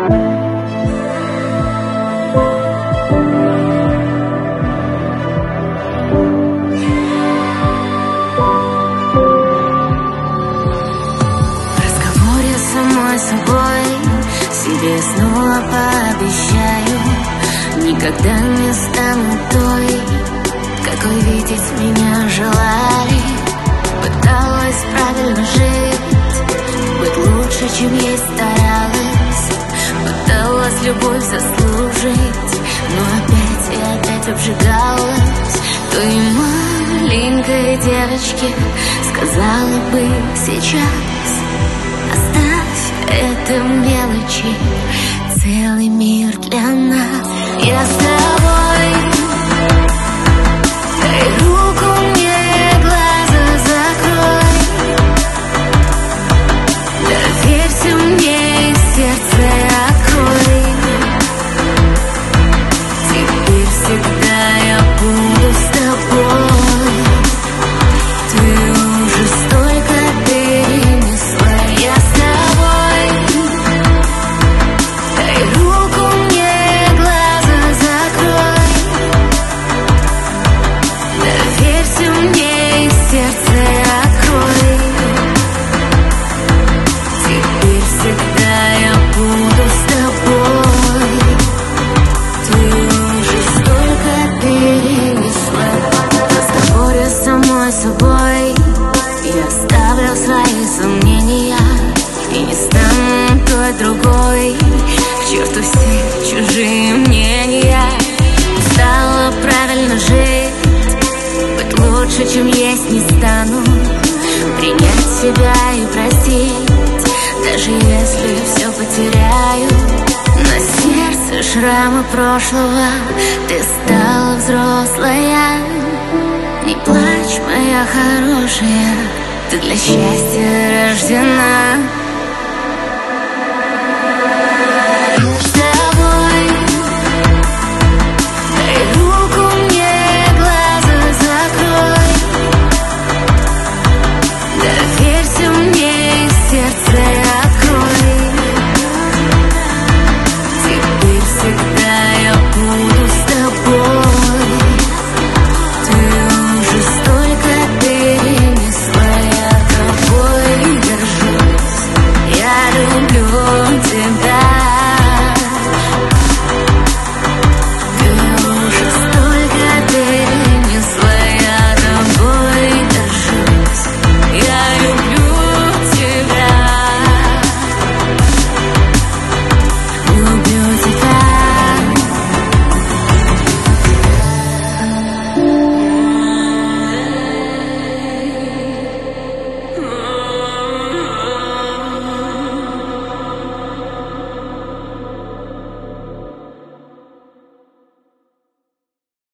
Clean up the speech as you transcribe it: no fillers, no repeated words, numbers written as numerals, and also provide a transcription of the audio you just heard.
Собой себе снова пообещаю: никогда не стану той, какой видеть меня желали. Пыталась правильно жить, быть лучше, чем есть старалась. Пыталась любовь заслужить, но опять и опять обжигалась. Той маленькой девочке сказала бы сейчас: это мелочи, целый мир для нас. Я с тобой, дай руку мне, глаза закрой. Доверься мне, сердце открой. Теперь всегда я буду с тобой. Ты уже столько перенесла. Я с тобой, руку мне, глаза закрой. Доверься мне, сердце открой. Теперь всегда я буду с тобой. Ты уже столько перенесла. Разговоры с самой собой я оставлю свои сомнения и не стану той другой. К черту все чужие мнения. Устала правильно жить, быть лучше, чем есть не стану. Принять себя и простить, даже если все потеряю. На сердце шрамы прошлого, ты стала взрослая. Не плачь, моя хорошая, ты для счастья рождена.